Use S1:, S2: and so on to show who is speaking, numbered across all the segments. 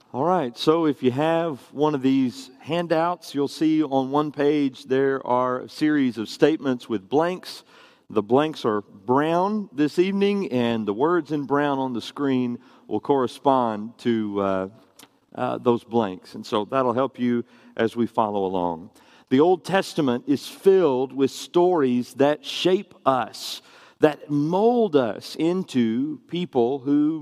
S1: All right, so if you have one of these handouts, you'll see on one page there are a series of statements with blanks. The blanks are brown this evening, and the words in brown on the screen will correspond to those blanks. And so that'll help you as we follow along. The Old Testament is filled with stories that shape us, that mold us into people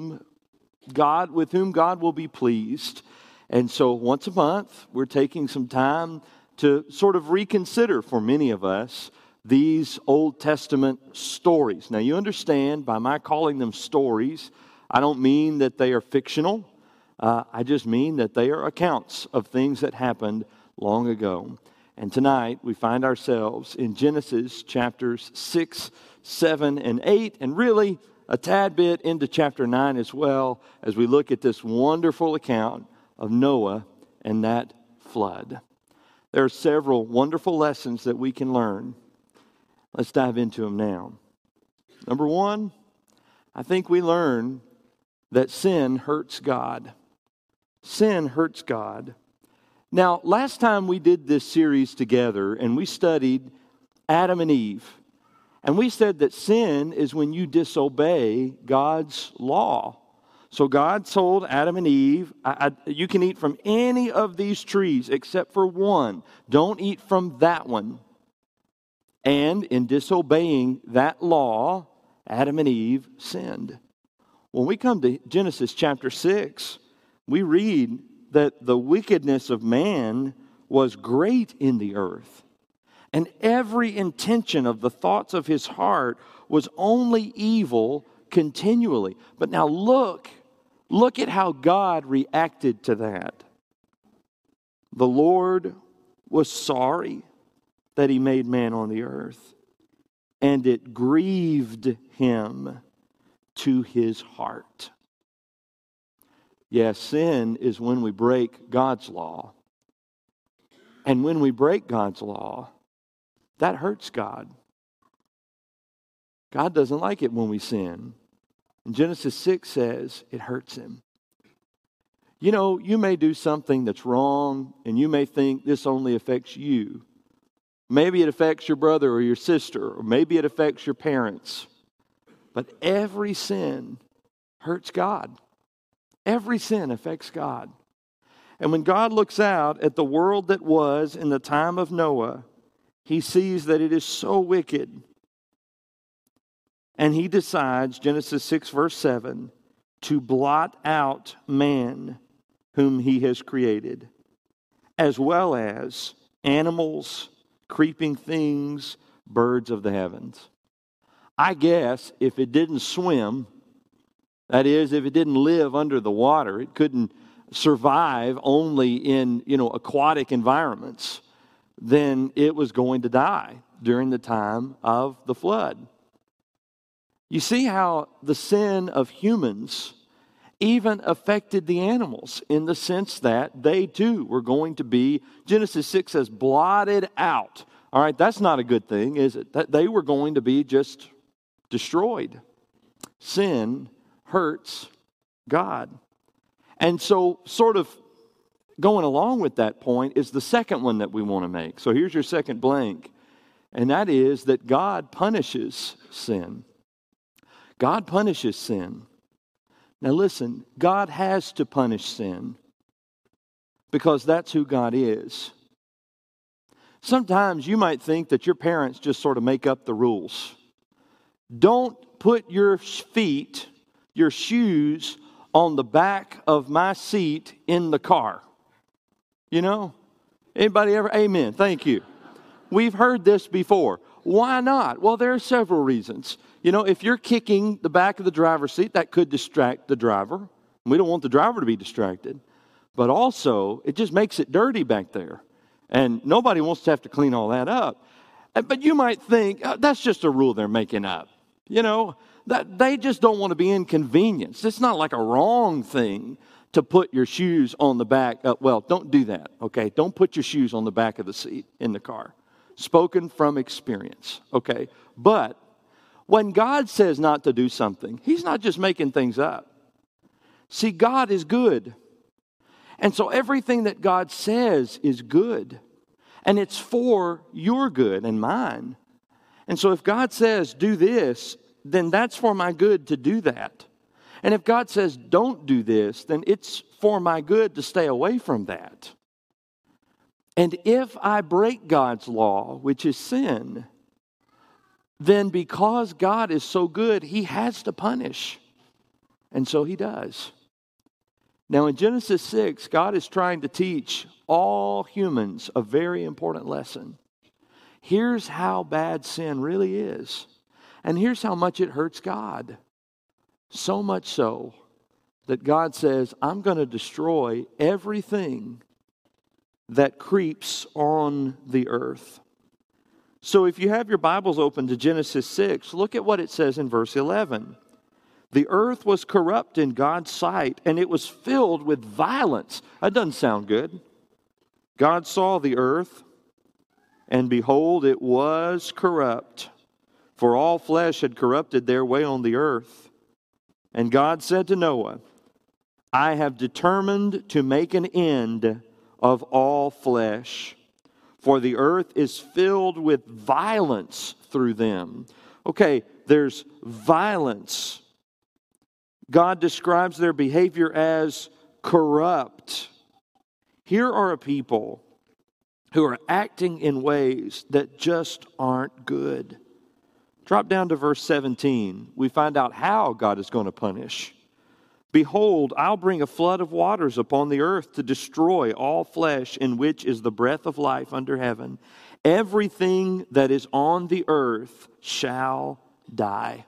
S1: with whom God will be pleased. And so once a month, we're taking some time to sort of reconsider, for many of us, these Old Testament stories. Now, you understand, by my calling them stories, I don't mean that they are fictional. I just mean that they are accounts of things that happened long ago. And tonight, we find ourselves in Genesis chapters 6, 7, and 8, and really a tad bit into chapter 9 as well, as we look at this wonderful account of Noah and that flood. There are several wonderful lessons that we can learn. Let's dive into them now. Number one, I think we learn that sin hurts God. Sin hurts God. Now, last time we did this series together and we studied Adam and Eve, and we said that sin is when you disobey God's law. So God told Adam and Eve, you can eat from any of these trees except for one. Don't eat from that one. And in disobeying that law, Adam and Eve sinned. When we come to Genesis chapter 6, we read that the wickedness of man was great in the earth. And every intention of the thoughts of his heart was only evil continually. But now look at how God reacted to that. The Lord was sorry that he made man on the earth, and it grieved him to his heart. Yes, sin is when we break God's law. And when we break God's law, that hurts God. God doesn't like it when we sin. And Genesis 6 says it hurts him. You know, you may do something that's wrong, and you may think this only affects you. Maybe it affects your brother or your sister, or maybe it affects your parents. But every sin hurts God. Every sin affects God. And when God looks out at the world that was in the time of Noah, he sees that it is so wicked. And he decides, Genesis 6 verse 7, to blot out man whom he has created, as well as animals, creeping things, birds of the heavens. I guess if it didn't swim, that is, if it didn't live under the water, it couldn't survive only in, aquatic environments, then it was going to die during the time of the flood. You see how the sin of humans even affected the animals in the sense that they too were going to be, Genesis 6 says, blotted out. All right, that's not a good thing, is it? That they were going to be just destroyed. Sin hurts God. And so sort of going along with that point is the second one that we want to make. So here's your second blank, and that is that God punishes sin. God punishes sin. Now listen, God has to punish sin because that's who God is. Sometimes you might think that your parents just sort of make up the rules. Don't put your feet, your shoes, on the back of my seat in the car. You know? Anybody ever? Amen. Thank you. We've heard this before. Why not? Well, there are several reasons. You know, if you're kicking the back of the driver's seat, that could distract the driver. We don't want the driver to be distracted. But also, it just makes it dirty back there. And nobody wants to have to clean all that up. But you might think, that's just a rule they're making up. You know, that they just don't want to be inconvenienced. It's not like a wrong thing to put your shoes on the back. Well, don't do that, okay? Don't put your shoes on the back of the seat in the car. Spoken from experience, okay? But when God says not to do something, He's not just making things up. See, God is good. And so everything that God says is good. And it's for your good and mine. And so if God says, do this, then that's for my good to do that. And if God says, don't do this, then it's for my good to stay away from that. And if I break God's law, which is sin, then because God is so good, He has to punish. And so He does. Now in Genesis 6, God is trying to teach all humans a very important lesson. Here's how bad sin really is. And here's how much it hurts God. So much so that God says, I'm going to destroy everything that creeps on the earth. So if you have your Bibles open to Genesis 6, look at what it says in verse 11. The earth was corrupt in God's sight, and it was filled with violence. That doesn't sound good. God saw the earth, and behold, it was corrupt, for all flesh had corrupted their way on the earth. And God said to Noah, I have determined to make an end of all flesh, for the earth is filled with violence through them. Okay, there's violence. God describes their behavior as corrupt. Here are a people who are acting in ways that just aren't good. Drop down to verse 17. We find out how God is going to punish. Behold, I'll bring a flood of waters upon the earth to destroy all flesh in which is the breath of life under heaven. Everything that is on the earth shall die.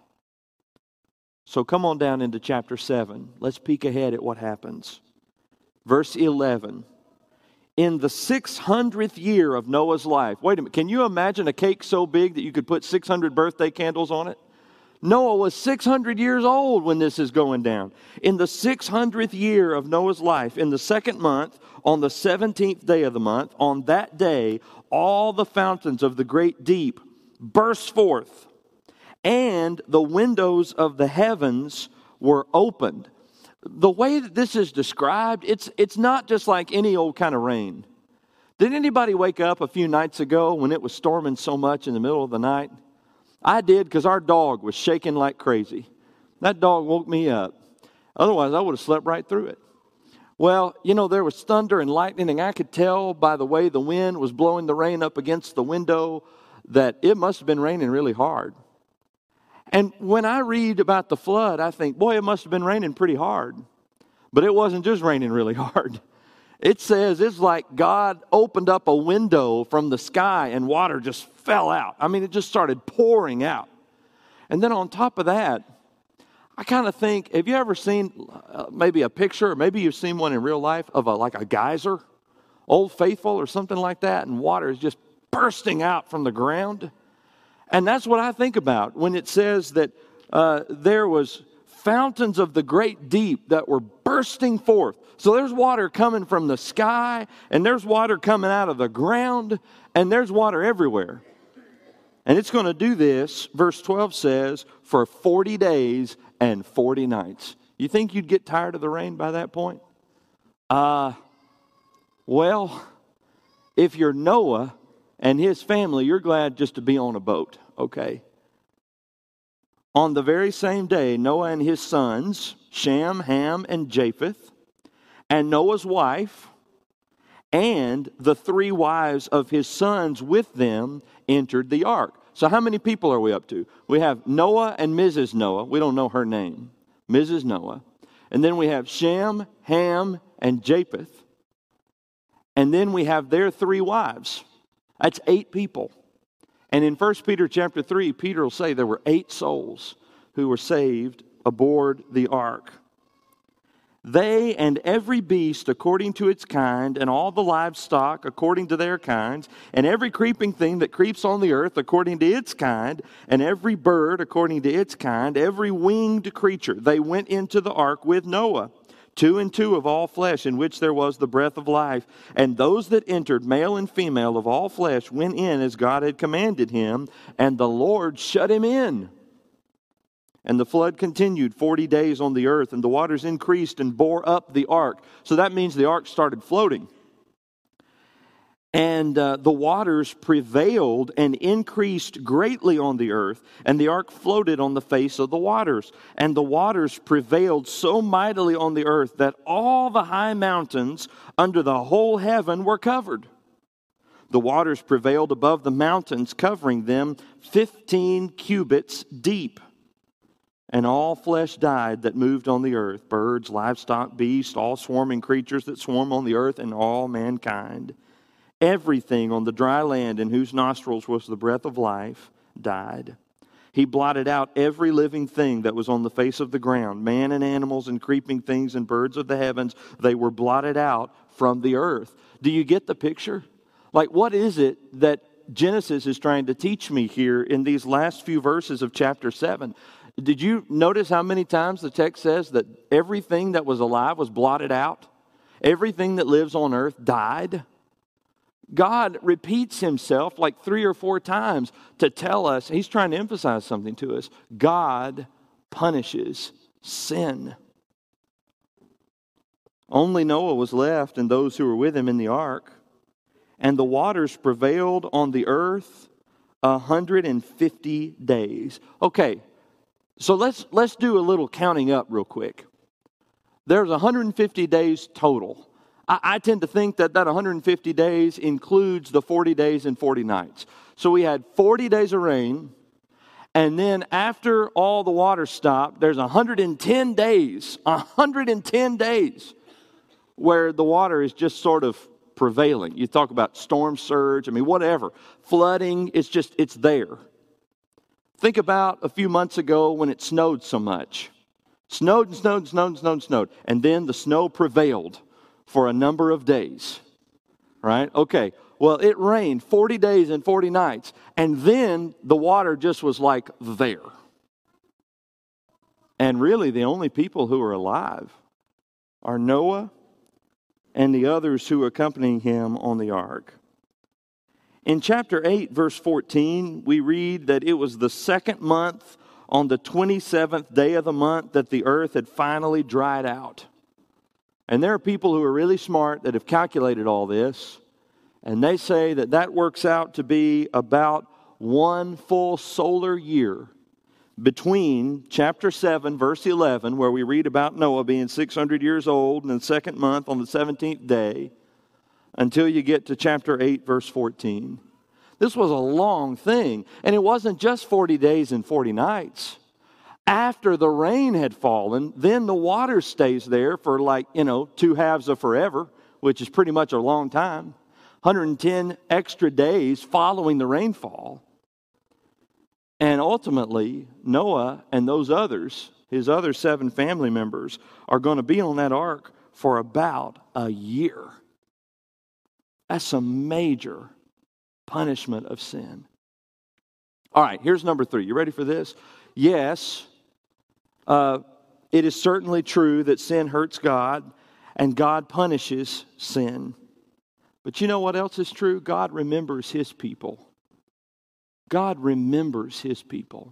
S1: So come on down into chapter 7. Let's peek ahead at what happens. Verse 11. In the 600th year of Noah's life. Wait a minute. Can you imagine a cake so big that you could put 600 birthday candles on it? Noah was 600 years old when this is going down. In the 600th year of Noah's life, in the second month, on the 17th day of the month, on that day, all the fountains of the great deep burst forth, and the windows of the heavens were opened. The way that this is described, it's not just like any old kind of rain. Did anybody wake up a few nights ago when it was storming so much in the middle of the night? I did, because our dog was shaking like crazy. That dog woke me up. Otherwise, I would have slept right through it. Well, there was thunder and lightning, and I could tell by the way the wind was blowing the rain up against the window that it must have been raining really hard. And when I read about the flood, I think, boy, it must have been raining pretty hard. But it wasn't just raining really hard. It says it's like God opened up a window from the sky and water just fell out. I mean, it just started pouring out. And then on top of that, I kind of think, have you ever seen maybe a picture, or maybe you've seen one in real life of like a geyser, Old Faithful or something like that, and water is just bursting out from the ground? And that's what I think about when it says that there was fountains of the great deep that were bursting forth. So there's water coming from the sky, and there's water coming out of the ground, and there's water everywhere. And it's going to do this, verse 12 says, for 40 days and 40 nights. You think you'd get tired of the rain by that point? Well, if you're Noah and his family, you're glad just to be on a boat, okay? On the very same day, Noah and his sons, Shem, Ham, and Japheth, and Noah's wife, and the 3 wives of his sons with them entered the ark. So how many people are we up to? We have Noah and Mrs. Noah. We don't know her name. Mrs. Noah. And then we have Shem, Ham, and Japheth. And then we have their 3 wives. That's 8 people. And in 1 Peter chapter 3, Peter will say there were 8 souls who were saved aboard the ark. They and every beast according to its kind, and all the livestock according to their kinds, and every creeping thing that creeps on the earth according to its kind, and every bird according to its kind, every winged creature, they went into the ark with Noah. 2 and 2 of all flesh, in which there was the breath of life. And those that entered, male and female of all flesh, went in as God had commanded him, and the Lord shut him in. And the flood continued 40 days on the earth, and the waters increased and bore up the ark. So that means the ark started floating. And the waters prevailed and increased greatly on the earth, and the ark floated on the face of the waters. And the waters prevailed so mightily on the earth that all the high mountains under the whole heaven were covered. The waters prevailed above the mountains, covering them 15 cubits deep. And all flesh died that moved on the earth, birds, livestock, beasts, all swarming creatures that swarm on the earth, and all mankind. Everything on the dry land in whose nostrils was the breath of life died. He blotted out every living thing that was on the face of the ground, man and animals and creeping things and birds of the heavens. They were blotted out from the earth. Do you get the picture? Like, what is it that Genesis is trying to teach me here in these last few verses of chapter 7? Did you notice how many times the text says that everything that was alive was blotted out? Everything that lives on earth died? God repeats himself like 3 or 4 times to tell us, he's trying to emphasize something to us. God punishes sin. Only Noah was left and those who were with him in the ark. And the waters prevailed on the earth 150 days. Okay, so let's do a little counting up real quick. There's 150 days total. I tend to think that 150 days includes the 40 days and 40 nights. So we had 40 days of rain, and then after all the water stopped, there's 110 days where the water is just sort of prevailing. You talk about storm surge, whatever. Flooding, it's there. Think about a few months ago when it snowed so much. Snowed. And then the snow prevailed for a number of days, right? Okay, well, it rained 40 days and 40 nights, and then the water just was like there. And really, the only people who are alive are Noah and the others who accompany him on the ark. In chapter 8, verse 14, we read that it was the second month on the 27th day of the month that the earth had finally dried out. And there are people who are really smart that have calculated all this, and they say that works out to be about 1 full solar year between chapter 7, verse 11, where we read about Noah being 600 years old in the second month on the 17th day, until you get to chapter 8, verse 14. This was a long thing, and it wasn't just 40 days and 40 nights. After the rain had fallen, then the water stays there for 2 halves of forever, which is pretty much a long time. 110 extra days following the rainfall. And ultimately, Noah and those others, his other 7 family members, are going to be on that ark for about a year. That's some major punishment of sin. All right, here's number 3. You ready for this? Yes, it is certainly true that sin hurts God and God punishes sin. But you know what else is true? God remembers his people. God remembers his people.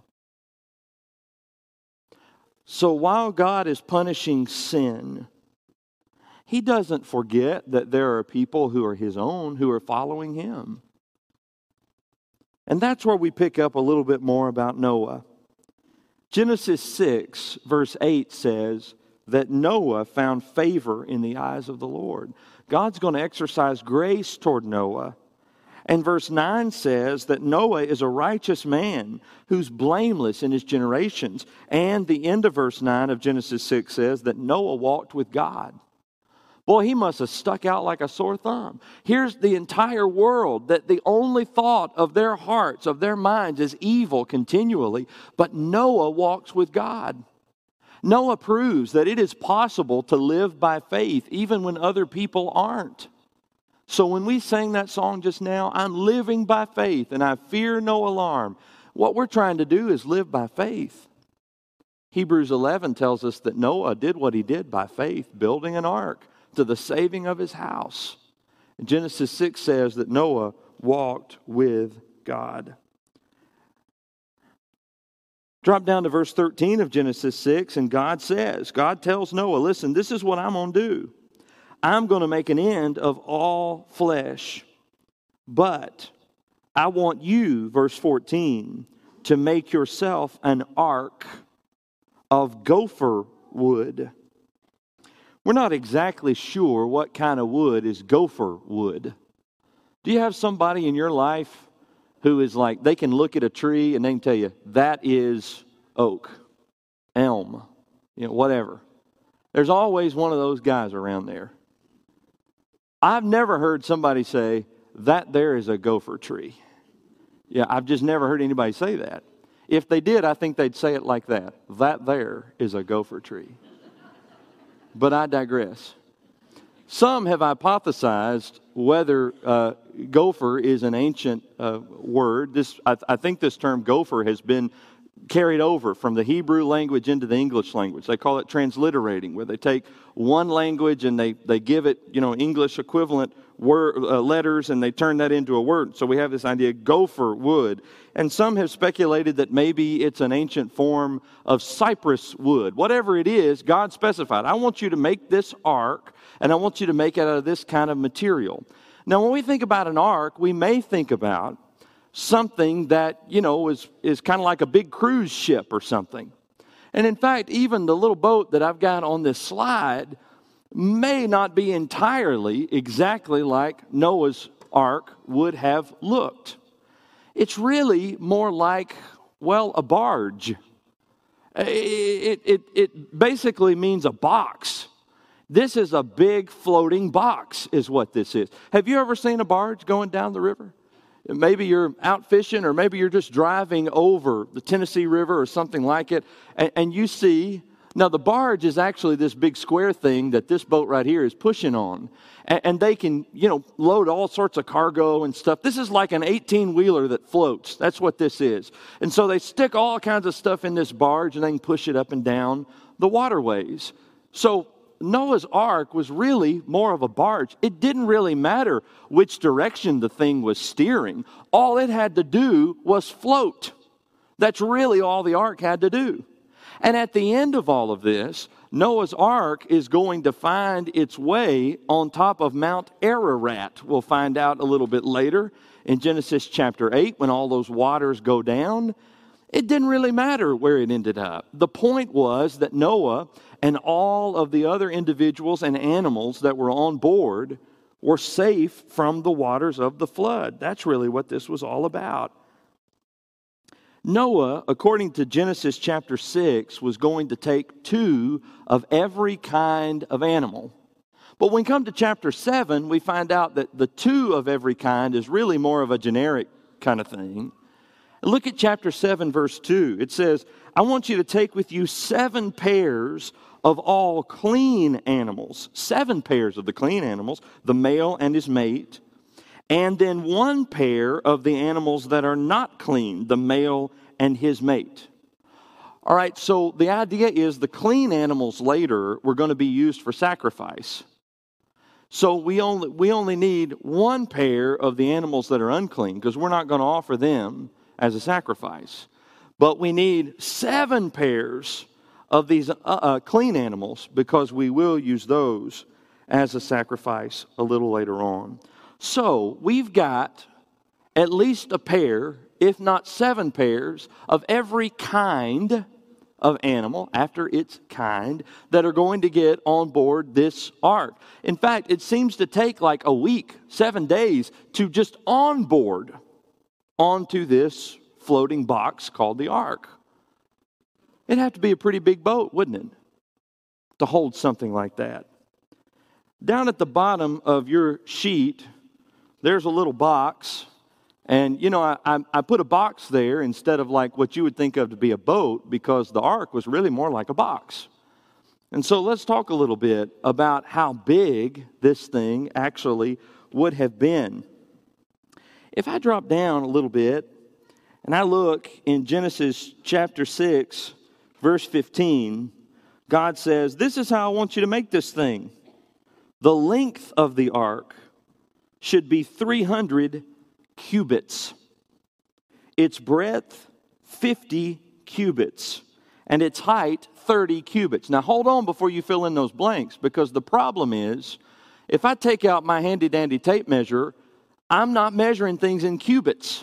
S1: So while God is punishing sin, he doesn't forget that there are people who are his own who are following him. And that's where we pick up a little bit more about Noah. Genesis 6, verse 8 says that Noah found favor in the eyes of the Lord. God's going to exercise grace toward Noah. And verse 9 says that Noah is a righteous man who's blameless in his generations. And the end of verse 9 of Genesis 6 says that Noah walked with God. Boy, he must have stuck out like a sore thumb. Here's the entire world that the only thought of their hearts, of their minds, is evil continually. But Noah walks with God. Noah proves that it is possible to live by faith even when other people aren't. So when we sang that song just now, I'm living by faith and I fear no alarm. What we're trying to do is live by faith. Hebrews 11 tells us that Noah did what he did by faith, building an ark to the saving of his house. And Genesis 6 says that Noah walked with God. Drop down to verse 13 of Genesis 6, and God tells Noah, listen, this is what I'm going to do. I'm going to make an end of all flesh, but I want you, verse 14, to make yourself an ark of gopher wood. We're not exactly sure what kind of wood is gopher wood. Do you have somebody in your life who is like, they can look at a tree and they can tell you, that is oak, elm, whatever. There's always one of those guys around there. I've never heard somebody say, that there is a gopher tree. Yeah, I've just never heard anybody say that. If they did, I think they'd say it like that. That there is a gopher tree. But I digress. Some have hypothesized whether gopher is an ancient word. I think this term gopher has been carried over from the Hebrew language into the English language. They call it transliterating, where they take one language and they give it, English equivalent letters, and they turn that into a word. So we have this idea, gopher wood. And some have speculated that maybe it's an ancient form of cypress wood. Whatever it is, God specified, I want you to make this ark, and I want you to make it out of this kind of material. Now, when we think about an ark, we may think about something that, is kind of like a big cruise ship or something. And in fact, even the little boat that I've got on this slide may not be entirely exactly like Noah's ark would have looked. It's really more like, a barge. It basically means a box. This is a big floating box is what this is. Have you ever seen a barge going down the river? Maybe you're out fishing, or maybe you're just driving over the Tennessee River or something like it, and you see, now the barge is actually this big square thing that this boat right here is pushing on, and they can, load all sorts of cargo and stuff. This is like an 18-wheeler that floats. That's what this is. And so they stick all kinds of stuff in this barge, and they can push it up and down the waterways. So Noah's ark was really more of a barge. It didn't really matter which direction the thing was steering. All it had to do was float. That's really all the ark had to do. And at the end of all of this, Noah's ark is going to find its way on top of Mount Ararat. We'll find out a little bit later in Genesis chapter 8 when all those waters go down. It didn't really matter where it ended up. The point was that Noah and all of the other individuals and animals that were on board were safe from the waters of the flood. That's really what this was all about. Noah, according to Genesis chapter 6, was going to take 2 of every kind of animal. But when we come to chapter 7, we find out that the 2 of every kind is really more of a generic kind of thing. Look at chapter 7, verse 2. It says, I want you to take with you 7 pairs of all clean animals. 7 pairs of the clean animals, the male and his mate. And then 1 pair of the animals that are not clean, the male and his mate. All right, so the idea is the clean animals later were going to be used for sacrifice. So we only need 1 pair of the animals that are unclean, because we're not going to offer them as a sacrifice. But we need 7 pairs of these clean animals, because we will use those as a sacrifice a little later on. So we've got at least a pair, if not 7 pairs, of every kind of animal, after its kind, that are going to get on board this ark. In fact, it seems to take like a week, 7 days, to just onboard onto this floating box called the ark. It'd have to be a pretty big boat, wouldn't it, to hold something like that. Down at the bottom of your sheet, there's a little box. And, I put a box there instead of like what you would think of to be a boat, because the ark was really more like a box. And so let's talk a little bit about how big this thing actually would have been. If I drop down a little bit and I look in Genesis chapter 6, verse 15, God says, this is how I want you to make this thing. The length of the ark should be 300 cubits. Its breadth, 50 cubits, and its height 30 cubits. Now hold on before you fill in those blanks, because the problem is, if I take out my handy-dandy tape measure, I'm not measuring things in cubits.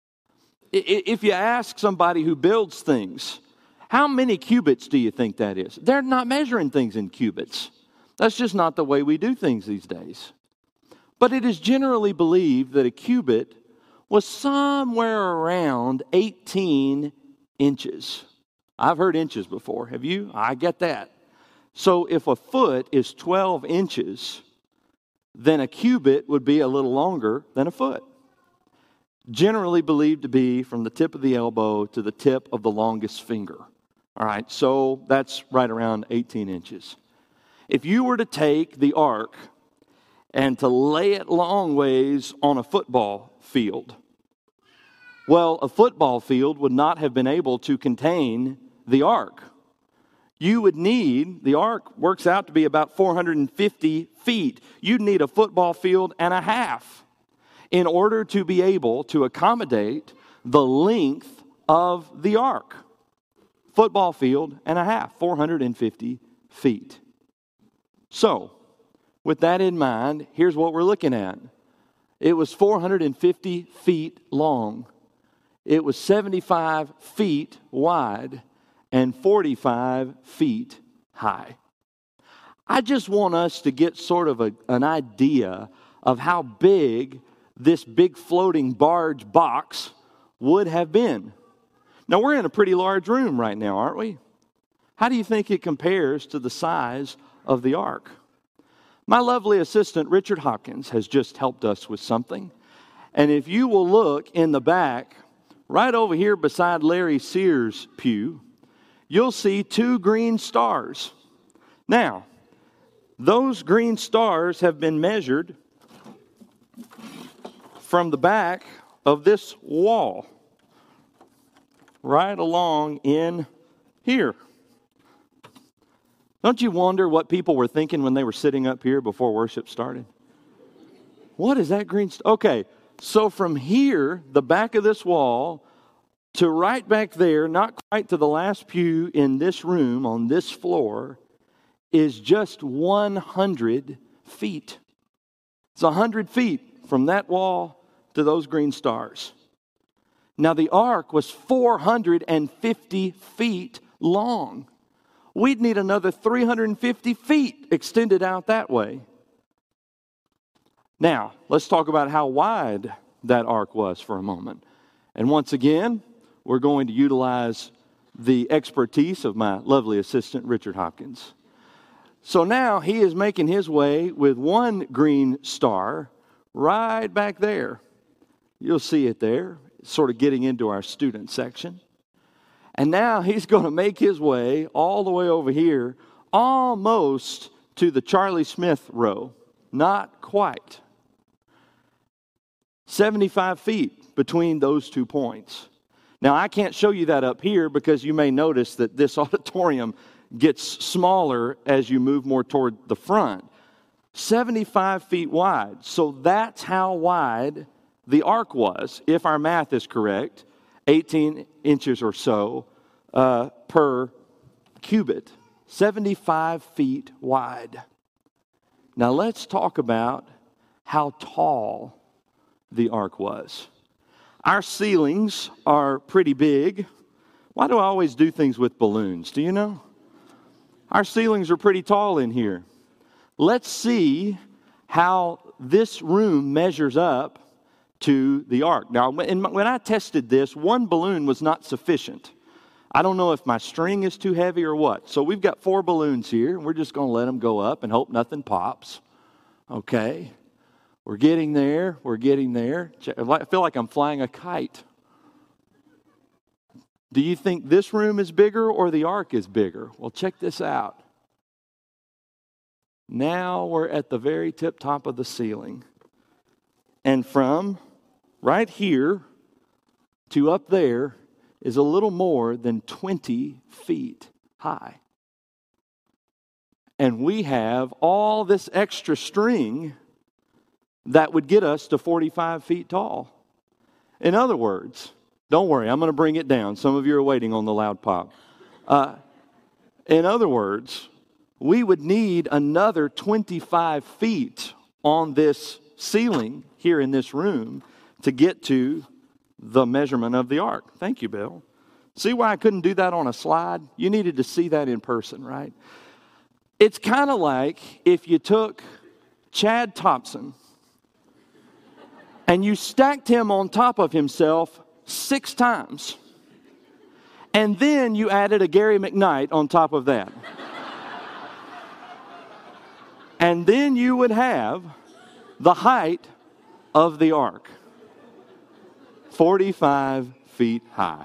S1: If you ask somebody who builds things, how many cubits do you think that is? They're not measuring things in cubits. That's just not the way we do things these days. But it is generally believed that a cubit was somewhere around 18 inches. I've heard inches before. Have you? I get that. So if a foot is 12 inches, then a cubit would be a little longer than a foot. Generally believed to be from the tip of the elbow to the tip of the longest finger. All right, so that's right around 18 inches. If you were to take the ark and to lay it long ways on a football field, well, a football field would not have been able to contain the ark. You would need, the ark works out to be about 450 feet. You'd need a football field and a half in order to be able to accommodate the length of the ark. Football field and a half, 450 feet. So, with that in mind, here's what we're looking at. It was 450 feet long. It was 75 feet wide and 45 feet high. I just want us to get sort of an idea of how big this big floating barge box would have been. Now, we're in a pretty large room right now, aren't we? How do you think it compares to the size of the ark? My lovely assistant, Richard Hopkins, has just helped us with something. And if you will look in the back, right over here beside Larry Sears' pew, you'll see 2 green stars. Now, those green stars have been measured from the back of this wall, right along in here. Don't you wonder what people were thinking when they were sitting up here before worship started? What is that green star? Okay, so from here, the back of this wall, to right back there, not quite to the last pew in this room on this floor, is just 100 feet. It's 100 feet from that wall to those green stars. Now, the ark was 450 feet long. We'd need another 350 feet extended out that way. Now, let's talk about how wide that ark was for a moment. And once again, we're going to utilize the expertise of my lovely assistant, Richard Hopkins. So now he is making his way with 1 green star right back there. You'll see it there, sort of getting into our student section. And now he's going to make his way all the way over here, almost to the Charlie Smith row. Not quite. 75 feet between those 2 points. Now, I can't show you that up here because you may notice that this auditorium gets smaller as you move more toward the front. 75 feet wide. So that's how wide the ark was, if our math is correct, 18 inches or so per cubit. 75 feet wide. Now let's talk about how tall the ark was. Our ceilings are pretty big. Why do I always do things with balloons? Do you know? Our ceilings are pretty tall in here. Let's see how this room measures up to the ark. Now, when I tested this, 1 balloon was not sufficient. I don't know if my string is too heavy or what. So we've got 4 balloons here, and we're just going to let them go up and hope nothing pops. Okay. We're getting there. We're getting there. I feel like I'm flying a kite. Do you think this room is bigger or the ark is bigger? Well, check this out. Now we're at the very tip top of the ceiling. And from right here to up there is a little more than 20 feet high. And we have all this extra string that would get us to 45 feet tall. In other words, Don't worry, I'm going to bring it down. Some of you are waiting on the loud pop. In other words, we would need another 25 feet on this ceiling here in this room to get to the measurement of the ark. Thank you, Bill. See why I couldn't do that on a slide? You needed to see that in person, right? It's kind of like if you took Chad Thompson and you stacked him on top of himself 6 times, and then you added a Gary McKnight on top of that. And then you would have the height of the ark, 45 feet high.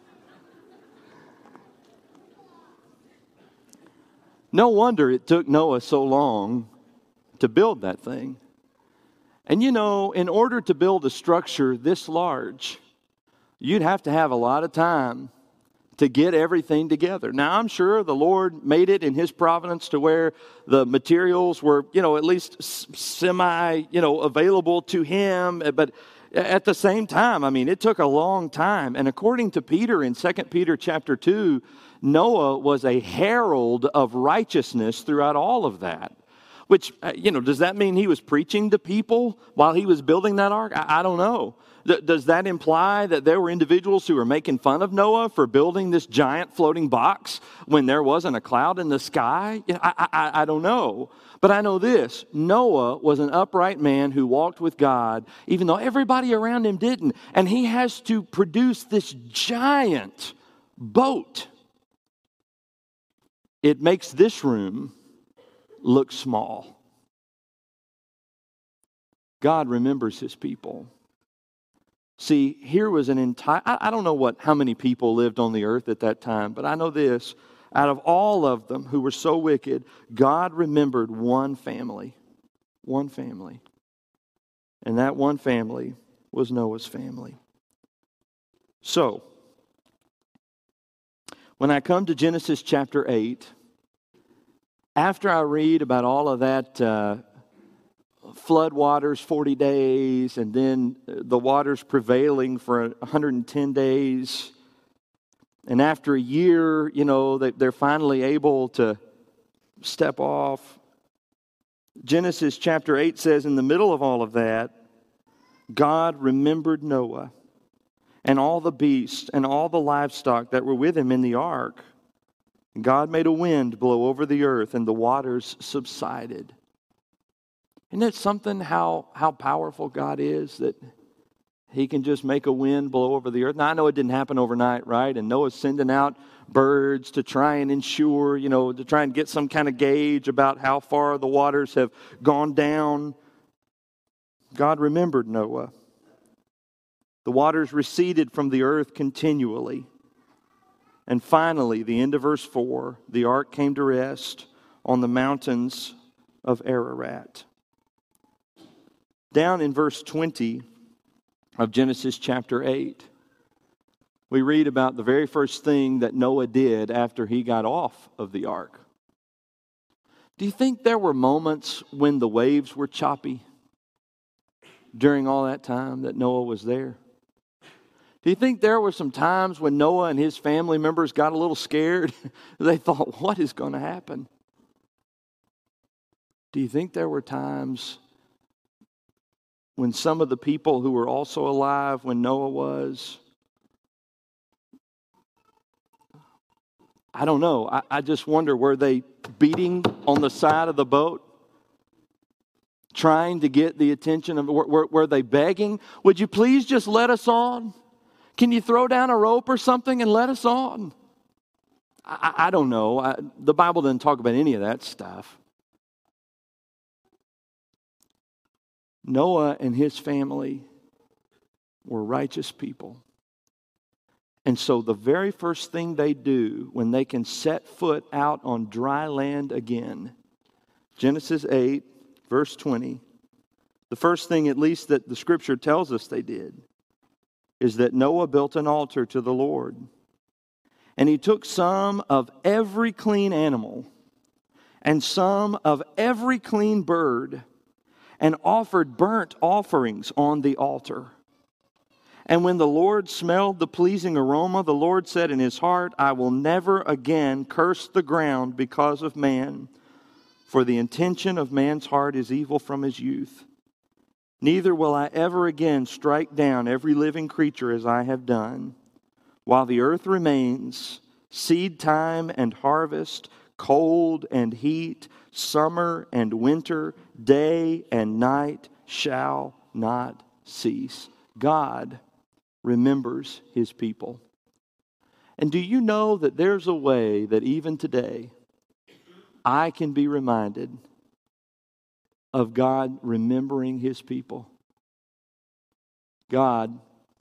S1: No wonder it took Noah so long to build that thing. And you know, in order to build a structure this large, you'd have to have a lot of time to get everything together. Now, I'm sure the Lord made it in His providence to where the materials were, at least semi, available to Him. But at the same time, it took a long time. And according to Peter in 2 Peter chapter 2, Noah was a herald of righteousness throughout all of that. Which, does that mean he was preaching to people while he was building that ark? I don't know. Does that imply that there were individuals who were making fun of Noah for building this giant floating box when there wasn't a cloud in the sky? I don't know. But I know this. Noah was an upright man who walked with God, even though everybody around him didn't. And he has to produce this giant boat. It makes this room look small. God remembers His people. See, here was an entire, I don't know how many people lived on the earth at that time, but I know this. Out of all of them who were so wicked, God remembered one family. One family. And that one family was Noah's family. So, when I come to Genesis chapter 8, after I read about all of that flood waters, 40 days, and then the waters prevailing for 110 days, and after a year, they're finally able to step off. Genesis chapter 8 says, in the middle of all of that, God remembered Noah and all the beasts and all the livestock that were with him in the ark. God made a wind blow over the earth, and the waters subsided. Isn't it something how powerful God is, that He can just make a wind blow over the earth? Now, I know it didn't happen overnight, right? And Noah's sending out birds to try and ensure, to try and get some kind of gauge about how far the waters have gone down. God remembered Noah. The waters receded from the earth continually. And finally, the end of verse 4, the ark came to rest on the mountains of Ararat. Down in verse 20 of Genesis chapter 8, we read about the very first thing that Noah did after he got off of the ark. Do you think there were moments when the waves were choppy during all that time that Noah was there? Do you think there were some times when Noah and his family members got a little scared? They thought, what is going to happen? Do you think there were times when some of the people who were also alive when Noah was, I don't know, I just wonder, were they beating on the side of the boat, trying to get the attention of, were they begging, would you please just let us on? Can you throw down a rope or something and let us on? I don't know. The Bible doesn't talk about any of that stuff. Noah and his family were righteous people. And so the very first thing they do when they can set foot out on dry land again, Genesis 8, verse 20, the first thing at least that the Scripture tells us they did is that Noah built an altar to the Lord. And he took some of every clean animal and some of every clean bird and offered burnt offerings on the altar. And when the Lord smelled the pleasing aroma, the Lord said in his heart, I will never again curse the ground because of man, for the intention of man's heart is evil from his youth. Neither will I ever again strike down every living creature as I have done. While the earth remains, seed time and harvest, cold and heat, summer and winter, day and night shall not cease. God remembers his people. And do you know that there's a way that even today I can be reminded of God remembering his people? God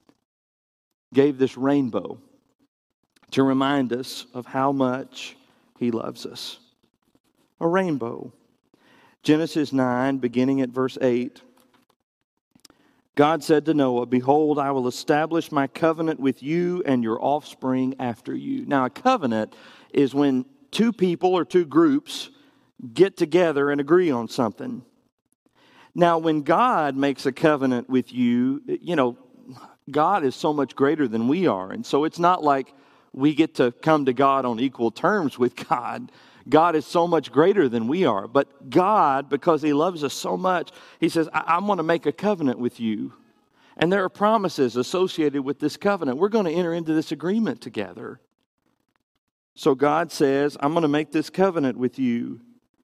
S1: gave this rainbow to remind us of how much he loves us. A rainbow. Genesis 9, beginning at verse 8. God said to Noah, Behold, I will establish my covenant with you and your offspring after you. Now, a covenant is when two people or two groups get together and agree on something. Now, when God makes a covenant with you, God is so much greater than we are. And so it's not like we get to come to God on equal terms with God. God is so much greater than we are. But God, because he loves us so much, he says, I'm going to make a covenant with you. And there are promises associated with this covenant. We're going to enter into this agreement together. So God says, I'm going to make this covenant with you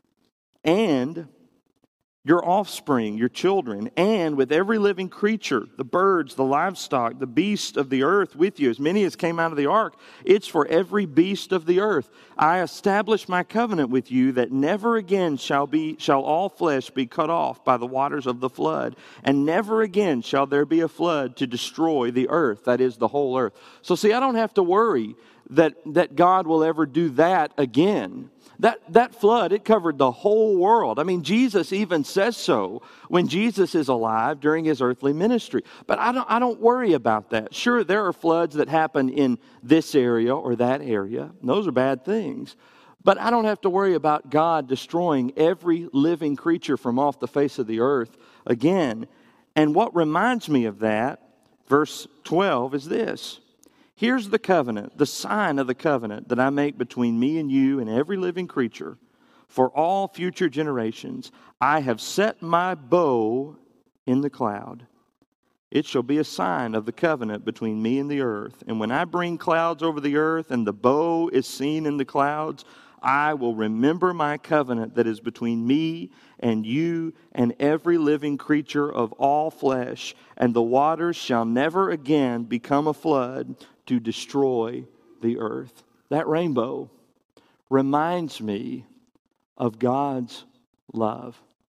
S1: and your offspring, your children, and with every living creature, the birds, the livestock, the beasts of the earth with you, as many as came out of the ark. It's for every beast of the earth. I establish my covenant with you that never again shall all flesh be cut off by the waters of the flood, and never again shall there be a flood to destroy the earth, that is the whole earth. So see, I don't have to worry that God will ever do that again. That flood, it covered the whole world. I mean, Jesus even says so when Jesus is alive during his earthly ministry. But I don't worry about that. Sure, there are floods that happen in this area or that area. And those are bad things. But I don't have to worry about God destroying every living creature from off the face of the earth again. And what reminds me of that, verse 12, is this. Here's the covenant, the sign of the covenant that I make between me and you and every living creature for all future generations. I have set my bow in the cloud. It shall be a sign of the covenant between me and the earth. And when I bring clouds over the earth and the bow is seen in the clouds, I will remember my covenant that is between me and you and every living creature of all flesh. And the waters shall never again become a flood to destroy the earth. That rainbow reminds me of God's love.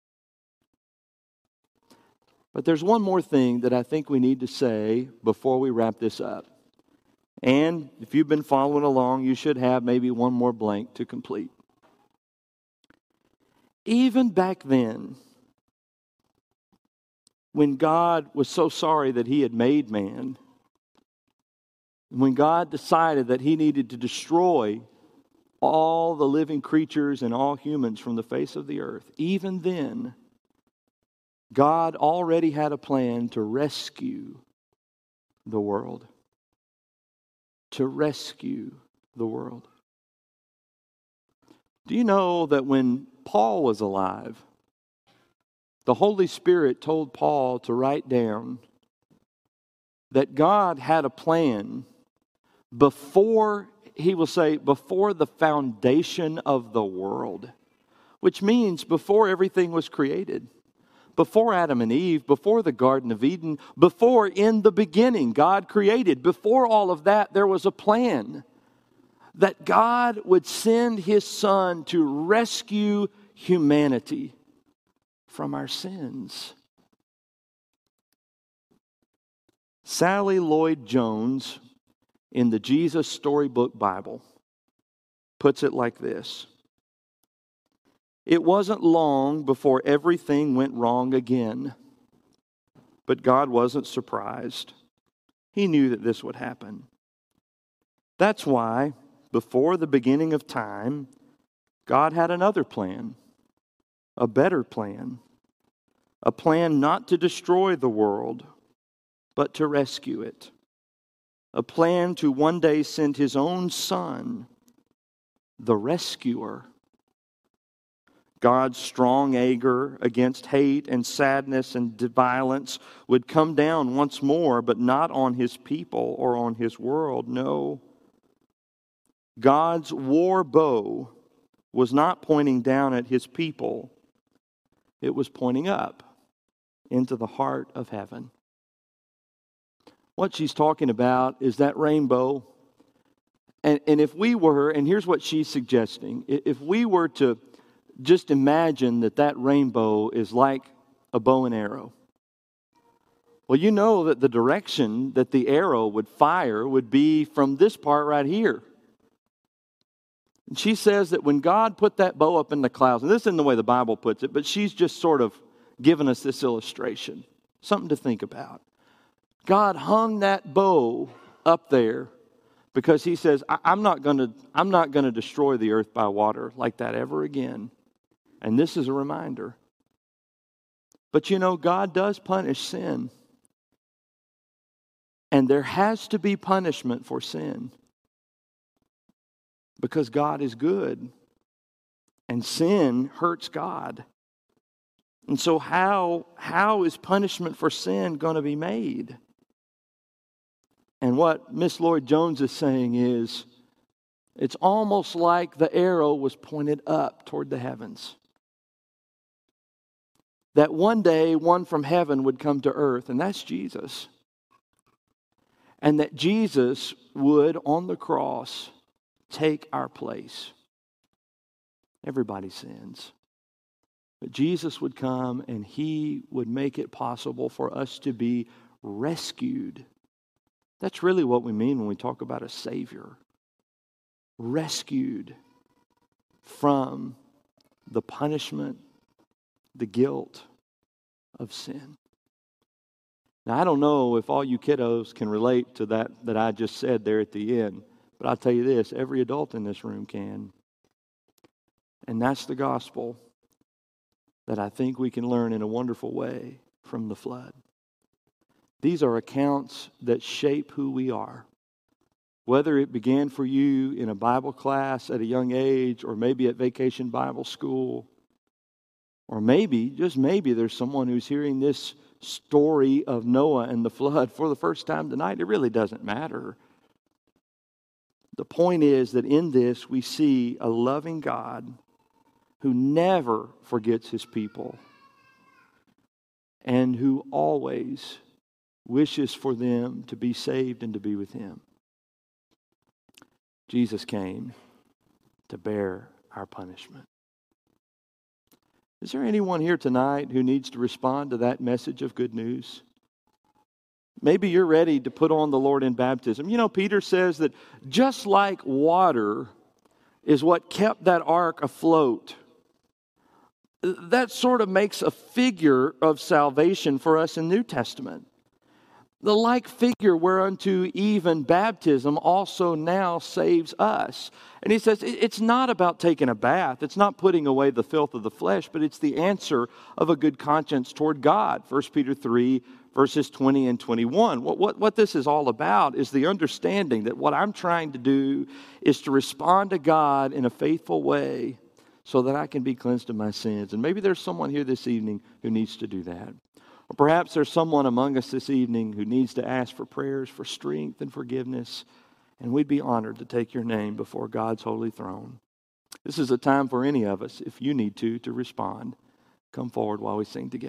S1: But there's one more thing that I think we need to say before we wrap this up. And if you've been following along, you should have maybe one more blank to complete. Even back then, when God was so sorry that he had made man, when God decided that he needed to destroy all the living creatures and all humans from the face of the earth, even then, God already had a plan to rescue the world. To rescue the world. Do you know that when Paul was alive, the Holy Spirit told Paul to write down that God had a plan before the foundation of the world, which means before everything was created, before Adam and Eve, before the Garden of Eden, before in the beginning God created, before all of that, there was a plan that God would send his Son to rescue humanity from our sins. Sally Lloyd Jones, in the Jesus Storybook Bible, puts it like this. It wasn't long before everything went wrong again. But God wasn't surprised. He knew that this would happen. That's why, before the beginning of time, God had another plan, a better plan, a plan not to destroy the world, but to rescue it. A plan to one day send His own Son, the rescuer. God's strong anger against hate and sadness and violence would come down once more, but not on His people or on His world. No. God's war bow was not pointing down at His people. It was pointing up into the heart of heaven. What she's talking about is that rainbow. And if we were, and here's what she's suggesting, if we were to just imagine that rainbow is like a bow and arrow. Well, you know that the direction that the arrow would fire would be from this part right here. And she says that when God put that bow up in the clouds, and this isn't the way the Bible puts it, but she's just sort of given us this illustration, something to think about. God hung that bow up there because He says, I'm not going to destroy the earth by water like that ever again. And this is a reminder. But you know, God does punish sin. And there has to be punishment for sin. Because God is good. And sin hurts God. And so how is punishment for sin going to be made? And what Miss Lloyd-Jones is saying is, it's almost like the arrow was pointed up toward the heavens. That one day, one from heaven would come to earth, and that's Jesus. And that Jesus would, on the cross, take our place. Everybody sins. But Jesus would come, and He would make it possible for us to be rescued. That's really what we mean when we talk about a Savior. Rescued from the punishment, the guilt of sin. Now, I don't know if all you kiddos can relate to that I just said there at the end, but I'll tell you this, every adult in this room can. And that's the gospel that I think we can learn in a wonderful way from the flood. These are accounts that shape who we are. Whether it began for you in a Bible class at a young age, or maybe at Vacation Bible School, or maybe, just maybe, there's someone who's hearing this story of Noah and the flood for the first time tonight. It really doesn't matter. The point is that in this we see a loving God who never forgets His people and who always wishes for them to be saved and to be with Him. Jesus came to bear our punishment. Is there anyone here tonight who needs to respond to that message of good news? Maybe you're ready to put on the Lord in baptism. You know, Peter says that just like water is what kept that ark afloat, that sort of makes a figure of salvation for us in the New Testament. The like figure whereunto even baptism also now saves us. And he says it's not about taking a bath. It's not putting away the filth of the flesh, but it's the answer of a good conscience toward God. 1 Peter 3, verses 20 and 21. What this is all about is the understanding that what I'm trying to do is to respond to God in a faithful way so that I can be cleansed of my sins. And maybe there's someone here this evening who needs to do that. Or perhaps there's someone among us this evening who needs to ask for prayers for strength and forgiveness. And we'd be honored to take your name before God's holy throne. This is a time for any of us, if you need to respond. Come forward while we sing together.